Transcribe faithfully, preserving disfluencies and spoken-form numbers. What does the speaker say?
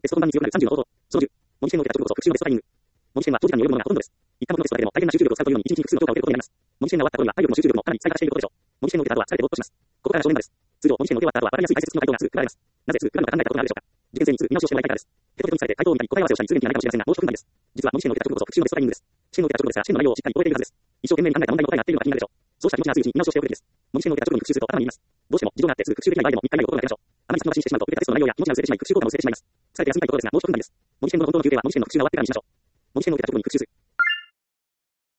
テスト本番に強くなるさんじゅうの方法。そのじゅう。模擬試験を受けた直後こそ復習のテストタイミング。模擬試験は長時間に及ぶものがほとんどです。一旦のテストだけでも大変な集中力を使うというのに一日に複数の教科を受けることになります。模擬試験が終わった後には体力も集中力もかなり最大化していることでしょう。模擬試験を受けた後は疲れてぼーっとします。ここからが正念場です。通常模擬試験を受け終わった後は分かりやすい解説付きの回答がすぐ配られます。なぜすぐ配るのか考えたことがあるでしょうか。受験生にすぐ見直しをしてもらいたいからです。テトテトにされて回答を見たり答え合わせをしたりする元気がないかもしれませんが、もう諸分なんです。実は模擬試験を受けた直後こそ復習のテストタイミングです。試験を受けた直後ですが、試験の内容をしっかり覚えているはずです。一生懸命に考えた問題の答えが合っているのか気になるでしょう。そうした気持ちが熱いうちに見直しをしておくべきです。模擬試験を受けた直後に復習すると頭に入ります。どうしても事情があってすぐ復習できない場合でもみっか以内を心がけましょう。あまり先延ばしにしてしまうと受けたテストの内容や気持ちが薄れてしまい復習効果も薄れてしまいます。疲れて休みたいところですが、もう諸分なんです。模擬試験のほとんどの休憩は模擬試験の復習が終わってからにしましょう。模擬試験を受けた直後に復習する。